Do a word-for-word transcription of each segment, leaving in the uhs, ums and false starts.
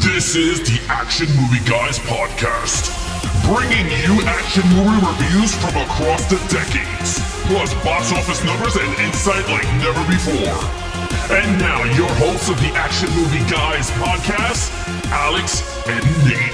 This is the Action Movie Guys podcast, bringing you action movie reviews from across the decades, plus box office numbers and insight like never before. And now, your hosts of the Action Movie Guys podcast, Alex and Nate.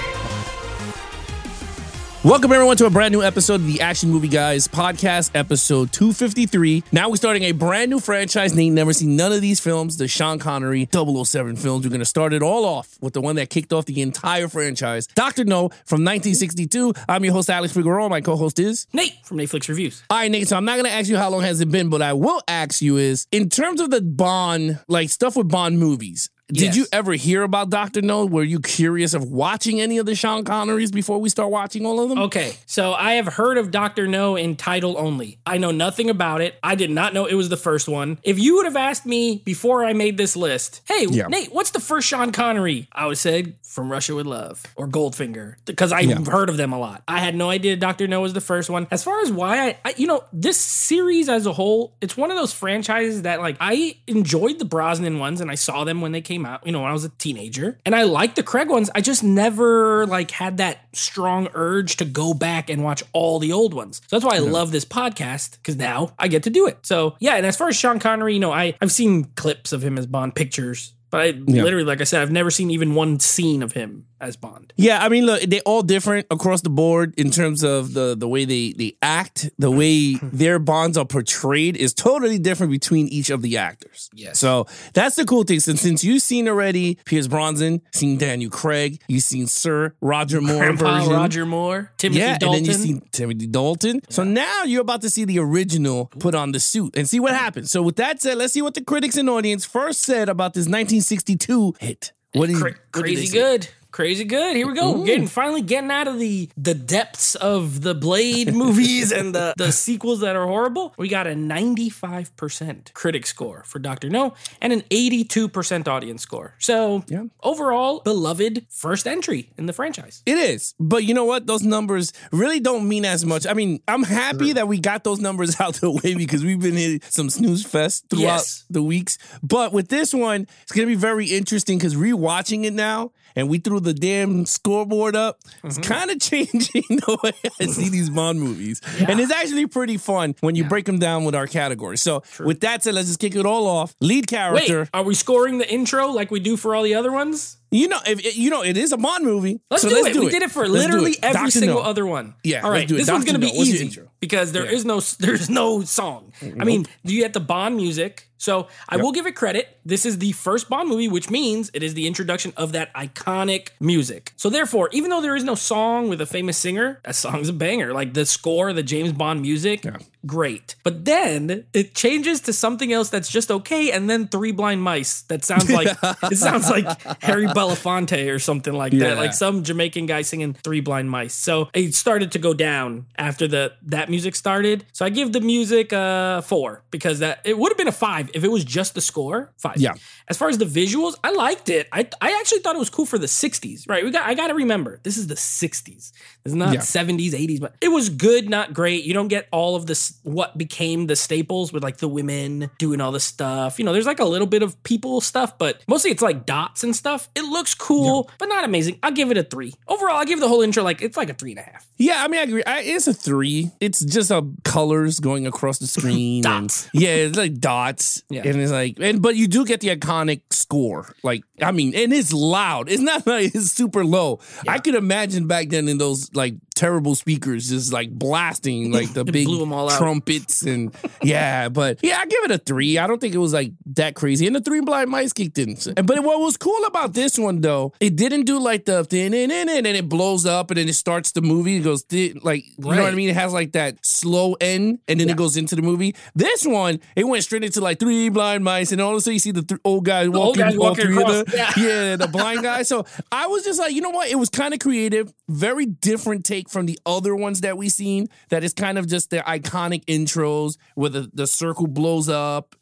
Welcome, everyone, to a brand new episode of the Action Movie Guys podcast, episode two fifty-three. Now we're starting a brand new franchise. Nate never seen none of these films, the Sean Connery double oh seven films. We're going to start it all off with the one that kicked off the entire franchise, Doctor No from nineteen sixty-two. I'm your host, Alex Figueroa. My co-host is Nate from Netflix Reviews. All right, Nate, so I'm not going to ask you how long has it been, but I will ask you is, in terms of the Bond, like stuff with Bond movies, did Yes. you ever hear about Doctor No? Were you curious of watching any of the Sean Connerys before we start watching all of them? Okay, so I have heard of Doctor No in title only. I know nothing about it. I did not know it was the first one. If you would have asked me before I made this list, hey, Yeah. Nate, what's the first Sean Connery? I would have said From Russia with Love or Goldfinger, because I've Yeah. heard of them a lot. I had no idea Doctor No was the first one. As far as why I, I, you know, this series as a whole, it's one of those franchises that, like, I enjoyed the Brosnan ones and I saw them when they came out, you know, when I was a teenager. And I liked the Craig ones. I just never, like, had that strong urge to go back and watch all the old ones. So that's why I love this podcast, because now I get to do it. So, yeah, and as far as Sean Connery, you know, I, I've seen clips of him as Bond, pictures. But I Yeah. literally, like I said, I've never seen even one scene of him as Bond. Yeah, I mean, look, they're all different across the board in terms of the, the way they, they act, the way their Bonds are portrayed is totally different between each of the actors. Yes. So that's the cool thing. Since, since you've seen already Pierce Brosnan, seen Daniel Craig, you've seen Sir Roger Moore Grandpa version. Roger Moore, Timothy yeah, Dalton. and then you see Timothy Dalton. So now you're about to see the original put on the suit and see what happens. So with that said, let's see what the critics and audience first said about this nineteen sixty-two hit. What is Cra- crazy good. Crazy good. Here we go. We're getting finally getting out of the the depths of the Blade movies and the, the sequels that are horrible. We got a ninety-five percent critic score for Doctor No and an eighty-two percent audience score. So Yeah. overall, beloved first entry in the franchise. It is. But you know what? Those numbers really don't mean as much. I mean, I'm happy that we got those numbers out the way because we've been in some snooze fest throughout Yes. the weeks. But with this one, it's going to be very interesting because rewatching it now, and we threw the damn scoreboard up, it's kind of changing the way I see these Bond movies. And it's actually pretty fun when you break them down with our categories. So with that said, let's just kick it all off. Lead Wait, character. are we scoring the intro like we do for all the other ones? You know, if you know, it is a Bond movie. Let's so do let's it. do we it. did it for Let's do literally it. every Doctor single No. other one. Yeah, All let's right. do it. This one's Doctor gonna be No. What's your easy intro? because there Yeah. is no there's no song. I mean, you get the Bond music. So I will give it credit. This is the first Bond movie, which means it is the introduction of that iconic music. So therefore, even though there is no song with a famous singer, that song's a banger. Like the score, the James Bond music, great. But then it changes to something else that's just okay, and then Three Blind Mice. That sounds like it sounds like Harry Belafonte or something like Yeah. that. Like some Jamaican guy singing Three Blind Mice. So it started to go down after the that music started. So I give the music a four because that it would have been a five if it was just the score. Five. Yeah. As far as the visuals, I liked it. I I actually thought it was cool for the sixties. Right. We got I gotta remember, this is the sixties. It's not Yeah. seventies, eighties, but it was good, not great. You don't get all of this what became the staples with like the women doing all this stuff. You know, there's like a little bit of people stuff, but mostly it's like dots and stuff. It looks cool, but not amazing. I'll give it a three. Overall, I'll give the whole intro like it's like a three and a half. Yeah, I mean, I agree. I, it's a three. It's just uh, colors going across the screen. Dots. And, yeah, it's like dots. Yeah. And it's like, and but you do get the iconic score. Like, I mean, and it's loud. It's not like it's super low. I could imagine back then in those like terrible speakers just like blasting like the It big blew 'em all out. trumpets and yeah, but yeah, I give it a three. I don't think it was like that crazy. And the Three Blind Mice kicked in. And but what was cool about this one though, it didn't do like the thin in in and it blows up and then it starts the movie. It goes thi- like you know what I Right. mean? It has like that slow end and then it goes into the movie. This one, it went straight into like Three Blind Mice and all of a sudden you see the th- old guy walking, old guys all walking three of across, the- yeah. yeah, the blind guy. So I was just like, you know what? It was kind of creative, very different take from the other ones that we seen. That is kind of just their iconic intros where the, the circle blows up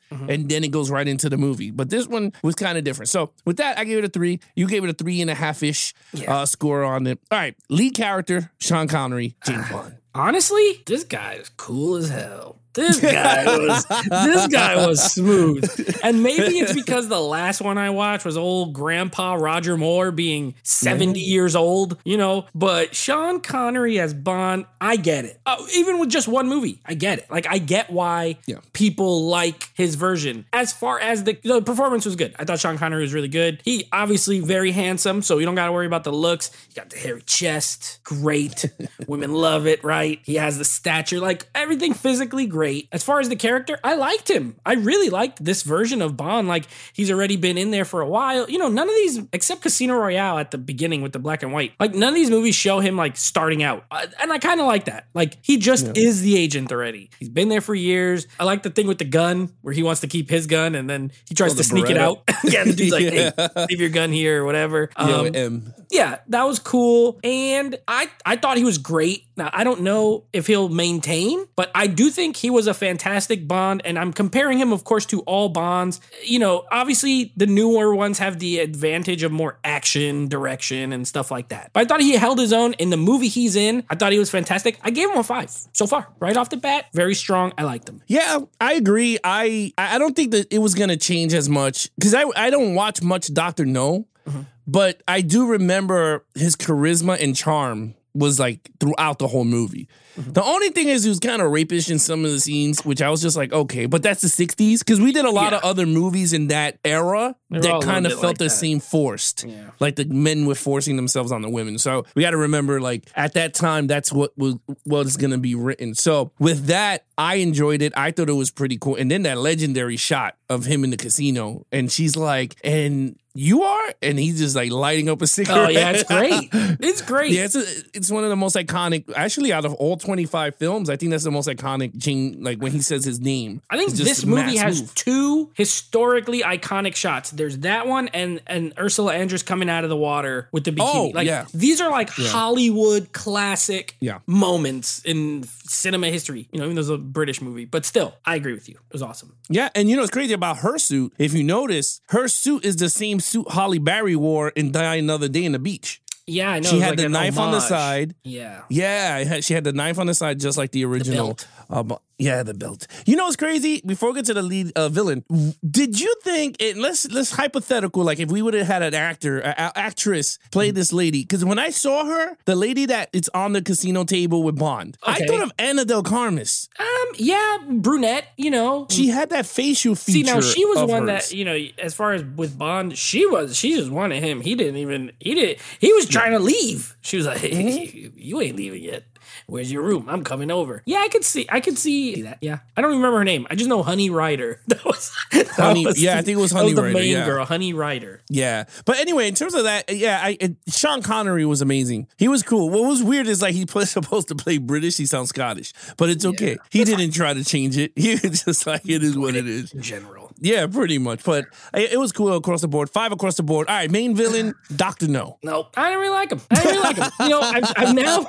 mm-hmm. and then it goes right into the movie. But this one was kind of different. So with that, I gave it a three. You gave it a three and a half ish yeah. uh, score on it. All right, lead character Sean Connery, James Bond. Honestly, this guy is cool as hell. This guy was this guy was smooth. And maybe it's because the last one I watched was old grandpa Roger Moore being seventy mm-hmm. years old, you know, but Sean Connery as Bond, I get it. Uh, even with just one movie, I get it. Like, I get why yeah. people like his version. As far as the, the performance was good. I thought Sean Connery was really good. He obviously very handsome, so you don't got to worry about the looks. He got the hairy chest. Great. Women love it, right? He has the stature, like everything physically great. As far as the character, I liked him. I really liked this version of Bond. Like, he's already been in there for a while. You know, none of these, except Casino Royale at the beginning with the black and white, like none of these movies show him like starting out. Uh, and I kind of like that. Like, he just yeah. is the agent already. He's been there for years. I like the thing with the gun where he wants to keep his gun and then he tries oh, to sneak Beretta. It out. yeah, the dude's like, hey, yeah. leave your gun here or whatever. Um, yeah, yeah, that was cool. And I, I thought he was great. Now, I don't know if he'll maintain, but I do think he was a fantastic Bond, and I'm comparing him, of course, to all Bonds. You know, obviously, the newer ones have the advantage of more action, direction, and stuff like that. But I thought he held his own in the movie he's in. I thought he was fantastic. I gave him a five so far, right off the bat. Very strong. I liked him. Yeah, I agree. I I don't think that it was going to change as much, because I, I don't watch much Doctor No, mm-hmm. but I do remember his charisma and charm was like throughout the whole movie. Mm-hmm. The only thing is he was kind of rapish in some of the scenes, which I was just like, okay, but that's the sixties, because we did a lot yeah. of other movies in that era They're that kind of felt like the that. same forced. Yeah. Like the men were forcing themselves on the women. So we got to remember, like, at that time, that's what was, was going to be written. So with that, I enjoyed it. I thought it was pretty cool. And then that legendary shot of him in the casino, and she's like, and you are? And he's just like lighting up a cigarette. Oh, yeah, it's great. It's great. Yeah, it's, a, it's one of the most iconic, actually, out of all twenty-five films, I think that's the most iconic, Jing, like when he says his name. I think this movie has move. two historically iconic shots. There's that one and, and Ursula Andress coming out of the water with the bikini. Oh, like, yeah. These are like yeah. Hollywood classic yeah. moments in cinema history. You know, even though it's a British movie. But still, I agree with you. It was awesome. Yeah, and you know what's crazy about her suit? If you notice, her suit is the same suit Holly Berry wore in Die Another Day in the Beach. Yeah, I know. She had like the knife homage. on the side. Yeah. Yeah, she had the knife on the side just like the original. The belt. Uh, yeah, the belt. You know what's crazy? Before we get to the lead uh, villain, did you think, it, let's, let's hypothetical, like if we would have had an actor, an actress play this lady, because when I saw her, the lady that is on the casino table with Bond, okay. I thought of Ana del Carmes. Um, yeah, brunette, you know. She had that facial feature. See, now she was one hers. that, you know, as far as with Bond, she was, she just wanted him. He didn't even, he did, he was trying to leave. She was like, hey, you ain't leaving yet. Where's your room? I'm coming over. Yeah, I could see. I could see that. Yeah, I don't remember her name. I just know Honey Rider. That was, that Honey. was yeah, I think it was Honey that was Rider. The main yeah. girl, Honey Rider. Yeah, but anyway, in terms of that, yeah, I, it, Sean Connery was amazing. He was cool. What was weird is like he was supposed to play British. He sounds Scottish, but it's okay. Yeah. He didn't try to change it. He was just like it is what it is in general. Yeah, pretty much. But it, it was cool across the board. Five across the board. All right, main villain, Doctor No. Nope, I didn't really like him. I didn't really like him. You know, I've, I've now,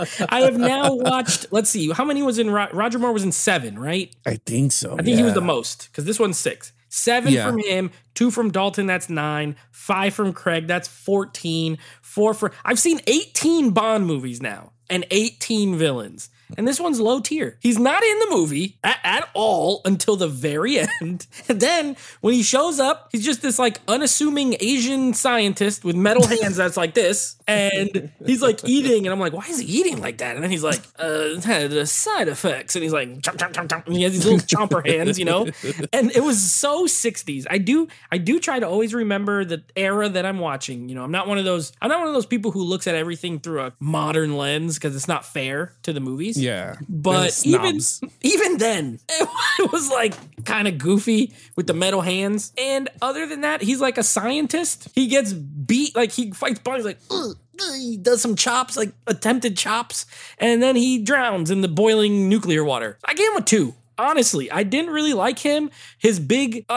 I have now watched. Let's see, how many was in Ro- Roger Moore was in seven, right? I think so. I think yeah. he was the most because this one's six. Seven yeah. from him, two from Dalton, that's nine, five from Craig, that's fourteen, four for. I've seen eighteen Bond movies now and eighteen villains. And this one's low tier. He's not in the movie at, at all until the very end. And then when he shows up, he's just this like unassuming Asian scientist with metal hands that's like this. And he's like eating. And I'm like, why is he eating like that? And then he's like, uh, the side effects. And he's like, chomp, chomp, chomp, chomp. And he has these little chomper hands, you know? And it was so sixties. I do, I do try to always remember the era that I'm watching. You know, I'm not one of those, I'm not one of those people who looks at everything through a modern lens because it's not fair to the movies. Yeah. But even even then, it was like kind of goofy with the metal hands. And other than that, he's like a scientist. He gets beat, like he fights Bond. He's like, ugh, ugh, he does some chops, like attempted chops. And then he drowns in the boiling nuclear water. I gave him a two. Honestly, I didn't really like him. His big, like,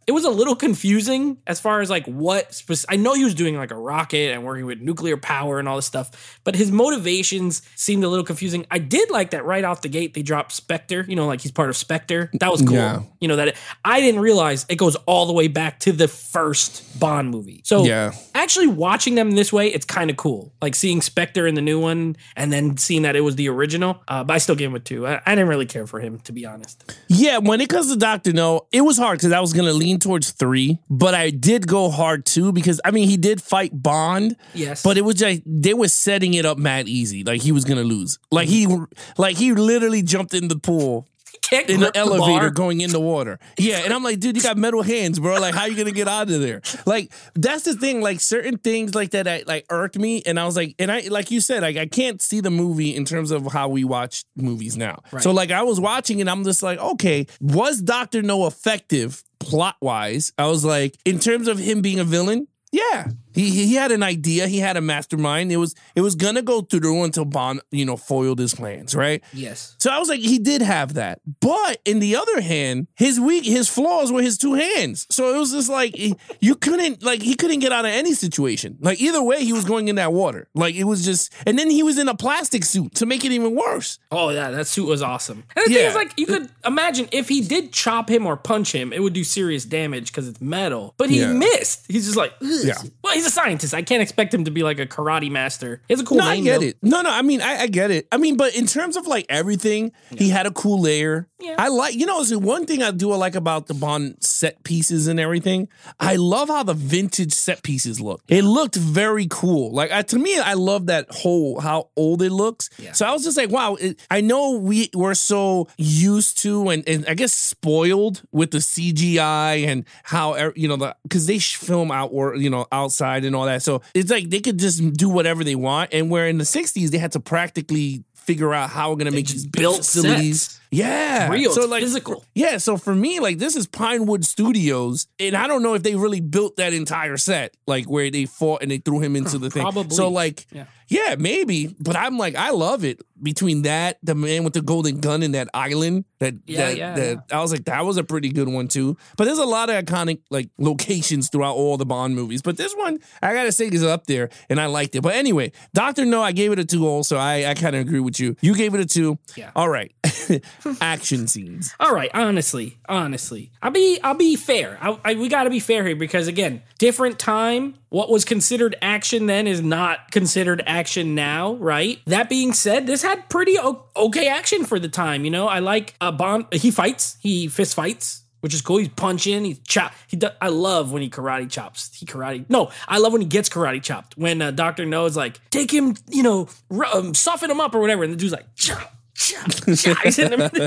it was a little confusing as far as like what spec- I know he was doing like a rocket and working with nuclear power and all this stuff, but his motivations seemed a little confusing. I did like that right off the gate they dropped Spectre, you know, like he's part of Spectre. That was cool. Yeah. You know, that it, I didn't realize it goes all the way back to the first Bond movie. So yeah. actually watching them this way, it's kind of cool. Like seeing Spectre in the new one and then seeing that it was the original. Uh, but I still gave him a two. I, I didn't really care for him, to be honest. Yeah, when it comes to Doctor No, it was hard because I was going to lean towards three, but I did go hard too because, I mean, he did fight Bond. Yes. But it was like, they were setting it up mad easy. Like he was going to lose. Like he, like he literally jumped in the pool. In the elevator the going in the water. Yeah, and I'm like, dude, you got metal hands, bro. Like, how you gonna get out of there? Like, that's the thing. Like, certain things like that, that like irked me, and I was like, and I like you said, like I can't see the movie in terms of how we watch movies now. Right. So like, I was watching it, I'm just like, okay, was Doctor No effective plot wise? I was like, in terms of him being a villain, yeah. He he had an idea. He had a mastermind. It was it was gonna go through until Bond, you know, foiled his plans, right? Yes. So I was like, he did have that. But in the other hand, his weak his flaws were his two hands. So it was just like you couldn't like he couldn't get out of any situation. Like either way, he was going in that water. Like it was just, and then he was in a plastic suit to make it even worse. Oh yeah, that suit was awesome. And the yeah. thing is, like, you could imagine if he did chop him or punch him, it would do serious damage because it's metal. But he yeah. missed. He's just like, ugh. Yeah. Well, he's a scientist. I can't expect him to be like a karate master. He has a cool no, name. I get though. it. No, no, I mean, I, I get it. I mean, but in terms of like everything, yeah. he had a cool layer. Yeah. I like, you know, it's one thing I do like about the Bond set pieces and everything. I love how the vintage set pieces look. It looked very cool. Like I, to me, I love that whole, how old it looks. Yeah. So I was just like, wow, it, I know we were so used to and, and I guess spoiled with the C G I and how, you know, the because they film out or, you know, outside and all that. So it's like they could just do whatever they want. And where in the sixties, they had to practically figure out how we're going to make these built facilities. Sets. Yeah. It's real. So it's like, physical. Yeah. So for me, like this is Pinewood Studios. And I don't know if they really built that entire set, like where they fought and they threw him into the thing. Probably. So like, yeah. yeah, maybe. But I'm like, I love it. Between that, the man with the golden gun in that island, that, yeah, that, yeah, that yeah. I was like, that was a pretty good one too. But there's a lot of iconic like locations throughout all the Bond movies. But this one, I gotta say, is up there, and I liked it. But anyway, Doctor No, I gave it a two also. I, I kind of agree with you. You gave it a two. Yeah. All right. Action scenes. All right. Honestly, honestly, I'll be I'll be fair. I, I, we got to be fair here because again, different time. What was considered action then is not considered action now, right? That being said, this had pretty o- okay action for the time. You know, I like a Bond. He fights. He fist fights, which is cool. He's punching. He's chop. He. Do, I love when he karate chops. He karate. No, I love when he gets karate chopped. When uh, Doctor No is like, take him, you know, r- um, soften him up or whatever, and the dude's like, chop. He's in the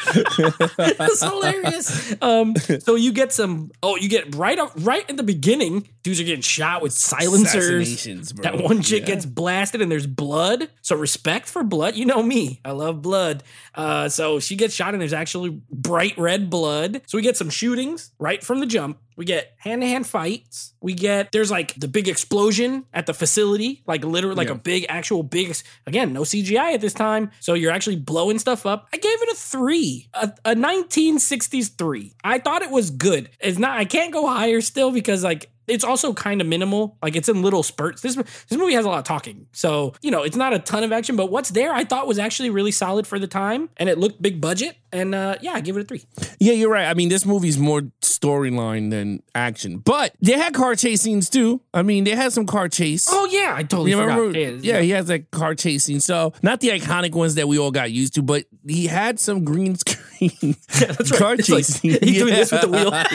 chair. It's hilarious. Um, so you get some. Oh, you get right up, right in the beginning. Dudes are getting shot with silencers. Bro. That one chick yeah. gets blasted, and there's blood. So respect for blood. You know me. I love blood. Uh, so she gets shot, and there's actually bright red blood. So we get some shootings right from the jump. We get hand-to-hand fights. We get, there's like the big explosion at the facility, like literally like yeah. a big, actual big, again, no C G I at this time. So you're actually blowing stuff up. I gave it a three, a, a nineteen sixties three. I thought it was good. It's not, I can't go higher still because like, it's also kind of minimal. Like it's in little spurts. This this movie has a lot of talking. So, you know, it's not a ton of action, but what's there I thought was actually really solid for the time. And it looked big budget. And uh, yeah, I give it a three. Yeah, you're right. I mean, this movie's more storyline than action. But they had car chase scenes too. I mean, they had some car chase. Oh, yeah. I totally you forgot. Remember? Yeah, yeah, he has that car chase scene. So not the iconic ones that we all got used to, but he had some green screen yeah, that's right. car it's chase like, scene. He's yeah. doing this with the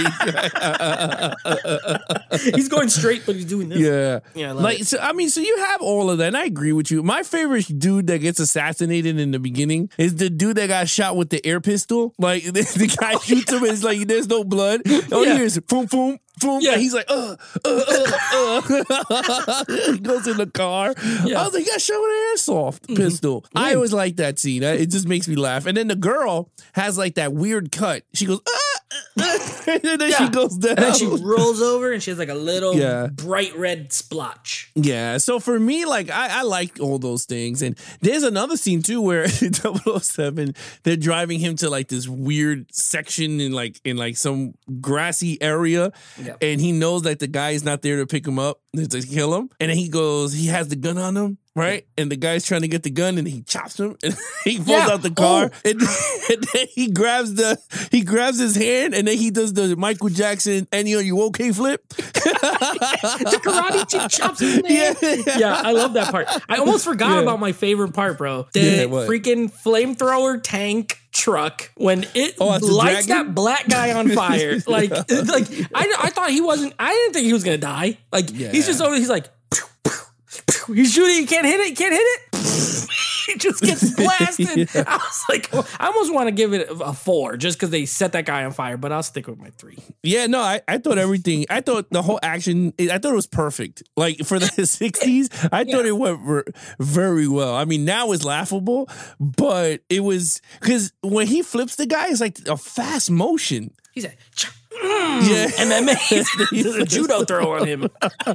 wheel. He's going straight, but he's doing this. Yeah. Yeah, I love like, it. So, I mean, so you have all of that, and I agree with you. My favorite dude that gets assassinated in the beginning is the dude that got shot with the air pistol. Like, the, the guy shoots him, and it's like, there's no blood. All yeah. you hear is boom, boom, boom. Yeah. And he's like, uh, uh, uh, uh. He goes in the car. Yeah. I was like, yeah, show an airsoft mm-hmm. pistol. Mm. I always like that scene. It just makes me laugh. And then the girl has like that weird cut. She goes, ah. and then Yeah. she goes down. And then she rolls over and she has like a little Yeah. bright red splotch. Yeah, so for me, like, I, I like all those things. And there's another scene, too, where double oh seven, they're driving him to, like, this weird section in, like, in like some grassy area. Yep. And he knows that the guy is not there to pick him up, to kill him. And then he goes, he has the gun on him. Right? And the guy's trying to get the gun and he chops him and he pulls Yeah. out the car Oh. and, and then he grabs the he grabs his hand and then he does the Michael Jackson Ennio, you okay flip? The karate chick chops him in the Yeah. head. Yeah, I love that part. I almost forgot Yeah. about my favorite part, bro. The Yeah, what? freaking flamethrower tank truck when it Oh, it's a lights dragon? that black guy on fire. Like, like I, I thought he wasn't. I didn't think he was gonna die. Like Yeah. he's just over. He's like, pew, pew, pew. He's shooting. He can't hit it. He can't hit it. He just gets blasted. Yeah. I was like, I almost want to give it a four just because they set that guy on fire. But I'll stick with my three. Yeah, no, I, I thought everything, I thought the whole action, I thought it was perfect. Like for the sixties, I thought it went ver- very well. I mean, now it's laughable, but it was, because when he flips the guy, it's like a fast motion. He's like, "Ch- Yeah. M M A. Does a judo throw on him.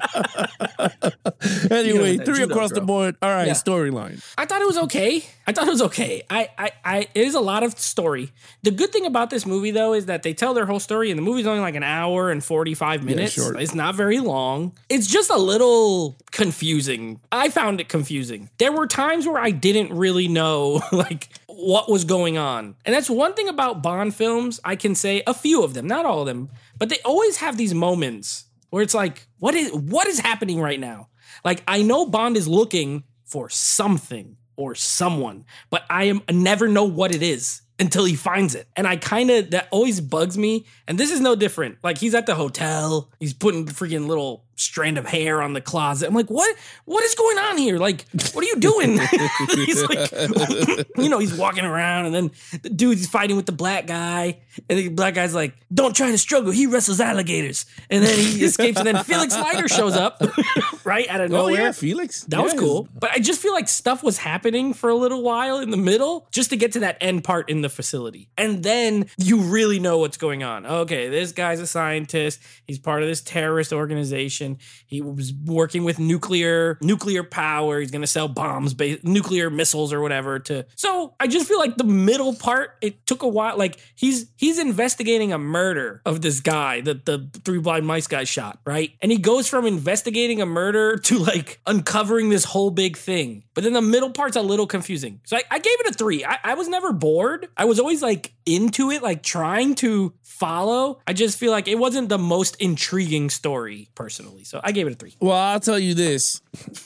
Anyway, You know, that three judo across the throw. board. All right, Yeah. storyline. I thought it was okay. I thought it was okay. I, I, I, it is a lot of story. The good thing about this movie, though, is that they tell their whole story, and the movie's only like an hour and forty-five minutes. short. It's not very long. It's just a little confusing. I found it confusing. There were times where I didn't really know, like, what was going on. And that's one thing about Bond films. I can say a few of them, not all of them, but they always have these moments where it's like, what is what is happening right now? Like, I know Bond is looking for something or someone, but I am I never know what it is until he finds it. And I kind of, that always bugs me. And this is no different. Like, he's at the hotel, he's putting freaking little strand of hair on the closet. I'm like, what? What is going on here? Like, what are you doing? He's like, you know, he's walking around, and then the dude is fighting with the black guy, and the black guy's like, don't try to struggle. He wrestles alligators. And then he escapes, and then Felix Leiter shows up, right, out of Oh, nowhere. yeah, Felix. That was Yeah. cool. But I just feel like stuff was happening for a little while in the middle just to get to that end part in the facility. And then you really know what's going on. Okay, this guy's a scientist. He's part of this terrorist organization. He was working with nuclear nuclear power. He's going to sell bombs, ba- nuclear missiles or whatever to. So I just feel like the middle part, it took a while. Like he's he's investigating a murder of this guy that the Three Blind Mice guy shot, right? And he goes from investigating a murder to like uncovering this whole big thing. But then the middle part's a little confusing. So I, I gave it a three. I, I was never bored. I was always like into it, like trying to follow. I just feel like it wasn't the most intriguing story personally. So I gave it a three. Well, I'll tell you this.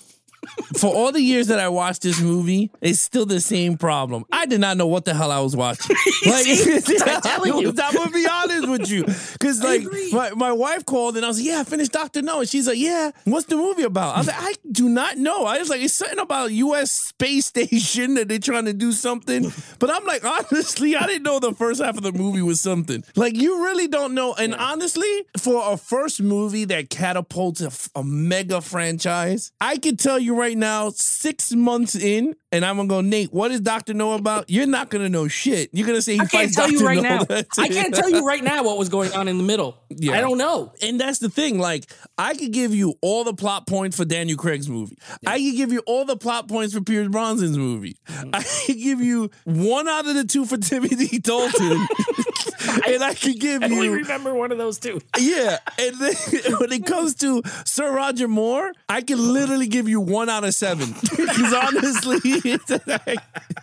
For all the years that I watched this movie, it's still the same problem. I did not know what the hell I was watching. Like, I'm telling you. I'm gonna be honest with you, because like agree. my, my wife called and I was like, "Yeah, I finished Doctor No," and she's like, "Yeah, what's the movie about?" I was like, "I do not know." I was like, "It's something about U S space station that they're trying to do something," but I'm like, honestly, I didn't know the first half of the movie was something. Like, you really don't know. And honestly, for a first movie that catapults a, a mega franchise, I can tell you right now, six months in, and I'm gonna go, Nate, what is Doctor No about? You're not gonna know shit. You're gonna say he I can't fights tell you Doctor right No. now. That's I it. can't tell you right now what was going on in the middle. Yeah. I don't know. And that's the thing. Like, I could give you all the plot points for Daniel Craig's movie. I could give you all the plot points for Pierce Brosnan's movie. I could give you one out of the two for Timothy Dalton. And I could give I only you, remember one of those two. yeah. And then when it comes to Sir Roger Moore, I can literally give you one out of seven. Because honestly, I,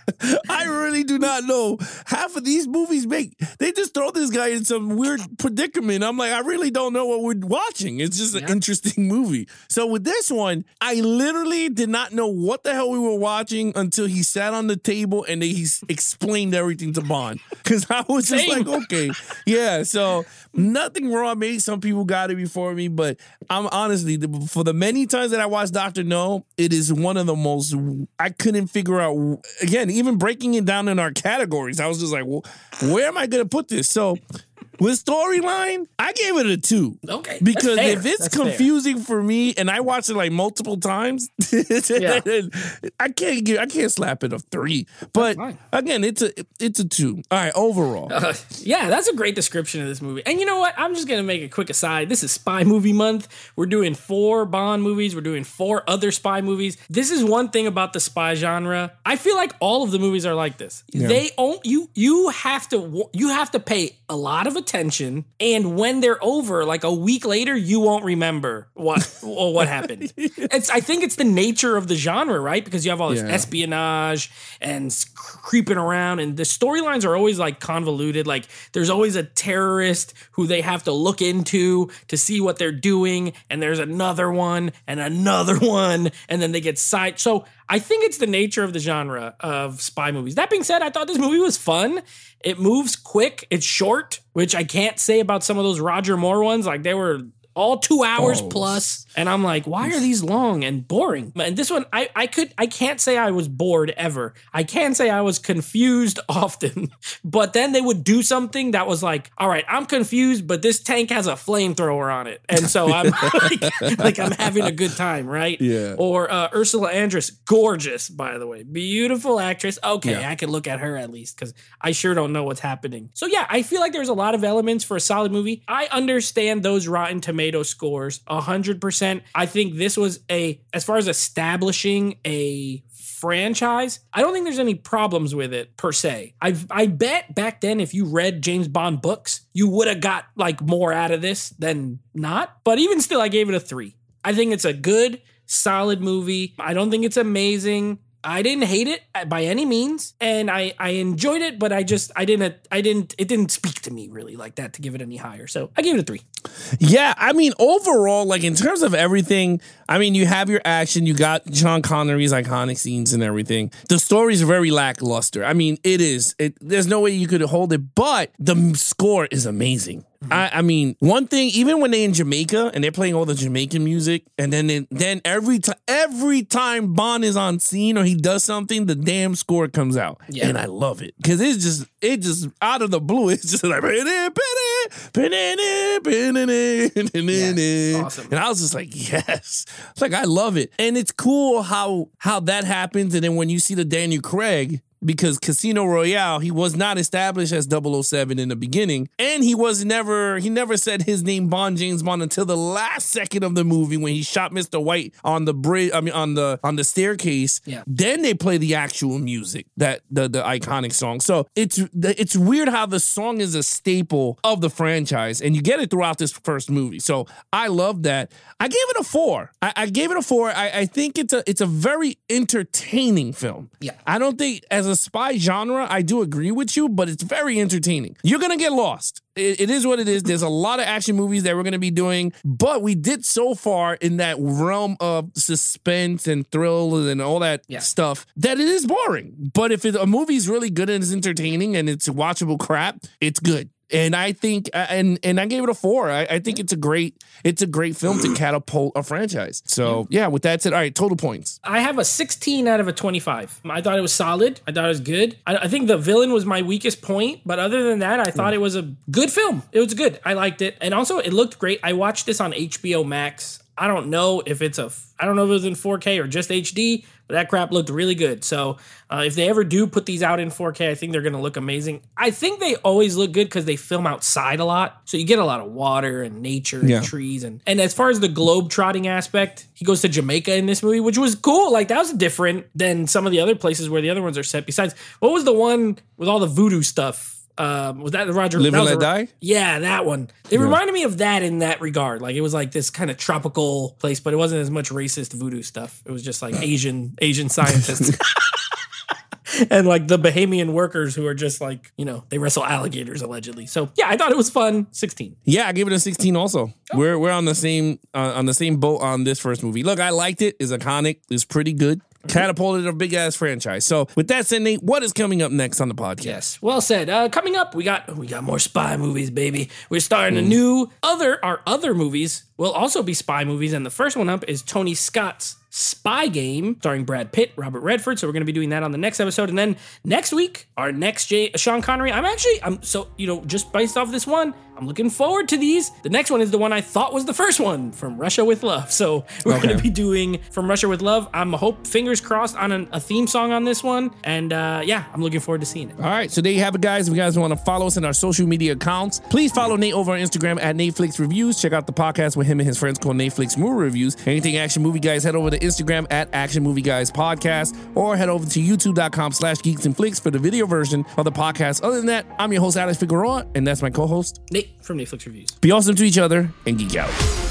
I really do not know. Half of these movies make, they just throw this guy in some weird predicament. I'm like, I really don't know what we're watching. It's just an Yeah. interesting movie. So with this one, I literally did not know what the hell we were watching until he sat on the table and he explained everything to Bond. Because I was just Same. like, okay, yeah. So nothing wrong. Maybe some people got it before me, but I'm honestly, for the many times that I watched Doctor No, it is one of the most, I couldn't figure out, again, even breaking it down in our categories, I was just like, well, where am I going to put this? So With storyline, I gave it a two. Okay. Because that's fair. if it's That's confusing fair. for me and I watch it like multiple times, yeah. I can't give I can't slap it a three. But again, it's a it's a two. All right, overall. Uh, yeah, that's a great description of this movie. And you know what? I'm just gonna make a quick aside. This is Spy Movie Month. We're doing four Bond movies. We're doing four other spy movies. This is one thing about the spy genre. I feel like all of the movies are like this. Yeah. They own you. You have to you have to pay a lot of attention, and when they're over, like a week later, you won't remember what or what happened. It's I think it's the nature of the genre, right? Because you have all this yeah. espionage and creeping around, and the storylines are always like convoluted. Like there's always a terrorist who they have to look into to see what they're doing, and there's another one and another one, and then they get side. So I think it's the nature of the genre of spy movies. That being said, I thought this movie was fun. It moves quick. It's short, which I can't say about some of those Roger Moore ones. Like they were all two hours oh. plus. And I'm like, why are these long and boring? And this one, I, I could, I can't say I was bored ever. I can say I was confused often, but then they would do something that was like, all right, I'm confused, but this tank has a flamethrower on it. And so I'm like, like I'm having a good time, right? Yeah. Or uh, Ursula Andress, gorgeous, by the way, beautiful actress. Okay, yeah. I can look at her at least because I sure don't know what's happening. So yeah, I feel like there's a lot of elements for a solid movie. I understand those Rotten Tomato scores one hundred percent. I think this was a, as far as establishing a franchise, I don't think there's any problems with it per se. I I bet back then if you read James Bond books, you would have got like more out of this than not. But even still, I gave it a three. I think it's a good, solid movie. I don't think it's amazing. I didn't hate it by any means, and I, I enjoyed it, but I just I didn't I didn't it didn't speak to me really like that to give it any higher. So I gave it a three. Yeah, I mean overall, like in terms of everything, I mean you have your action, you got Sean Connery's iconic scenes and everything. The story's very lackluster. I mean it is. It, there's no way you could hold it, but the score is amazing. I, I mean, one thing, even when they're in Jamaica and they're playing all the Jamaican music, and then it, then every time every time Bond is on scene or he does something, the damn score comes out, yeah. and I love it because it's just it just out of the blue, it's just like yeah, awesome. And I was just like, yes, it's like I love it, and it's cool how how that happens, and then when you see the Daniel Craig. Because Casino Royale, he was not established as double oh seven in the beginning. And he was never, he never said his name Bond, James Bond, until the last second of the movie when he shot Mister White on the bridge, I mean, on the on the staircase. Yeah. Then they play the actual music, that the, the iconic song. So it's it's weird how the song is a staple of the franchise. And you get it throughout this first movie. So I love that. I gave it a four. I, I gave it a four. I, I think it's a it's a very entertaining film. Yeah. I don't think as a spy genre, I do agree with you, but it's very entertaining. You're going to get lost. It, it is what it is. There's a lot of action movies that we're going to be doing, but we did so far in that realm of suspense and thrill and all that yeah. stuff that it is boring. But if it, a movie's really good and it's entertaining and it's watchable crap, it's good. And I think, and and I gave it a four. I, I think it's a great, it's a great film to catapult a franchise. So yeah, with that said, all right, total points. I have a sixteen out of a twenty-five. I thought it was solid. I thought it was good. I, I think the villain was my weakest point, but other than that, I thought mm. it was a good film. It was good. I liked it, and also it looked great. I watched this on H B O Max. I don't know if it's a, I don't know if it was in four K or just H D, but that crap looked really good. So uh, if they ever do put these out in four K, I think they're going to look amazing. I think they always look good because they film outside a lot. So you get a lot of water and nature and yeah. trees. And, and as far as the globe trotting aspect, he goes to Jamaica in this movie, which was cool. Like that was different than some of the other places where the other ones are set. Besides, what was the one with all the voodoo stuff? Um, was that the Roger? Live and Let a, Die? Yeah, that one. It yeah. reminded me of that in that regard. Like it was like this kind of tropical place, but it wasn't as much racist voodoo stuff. It was just like Asian Asian scientists. And like the Bahamian workers who are just like, you know, they wrestle alligators allegedly. So yeah, I thought it was fun. sixteen. Yeah, I gave it a sixteen also. Oh. We're we're on the same uh, on the same boat on this first movie. Look, I liked it. It's iconic. It's pretty good. Catapulted a big ass franchise. So with that said, Nate, what is coming up next on the podcast? Yes, well said. Uh, coming up, we got we got more spy movies, baby. We're starting mm. a new other our other movies. will also be spy movies, and the first one up is Tony Scott's Spy Game, starring Brad Pitt, Robert Redford. So we're going to be doing that on the next episode. And then next week, our next J- Sean Connery. I'm actually, I'm so, you know, just based off this one, I'm looking forward to these. The next one is the one I thought was the first one, From Russia with Love. So we're okay. going to be doing From Russia with Love. I'm hope fingers crossed on an, a theme song on this one. And uh, yeah, I'm looking forward to seeing it. All right. So there you have it, guys. If you guys want to follow us in our social media accounts, please follow Nate over on Instagram at Nateflix Reviews. Check out the podcast with him and his friends called Nateflix Movie Reviews. Anything Action Movie Guys, head over to Instagram at Action Movie Guys Podcast, or head over to youtube.com slash geeks and flicks for the video version of the podcast. Other than that, I'm your host, Alex Figueroa, and that's my co-host, Nate from Nateflix Reviews. Be awesome to each other and geek out.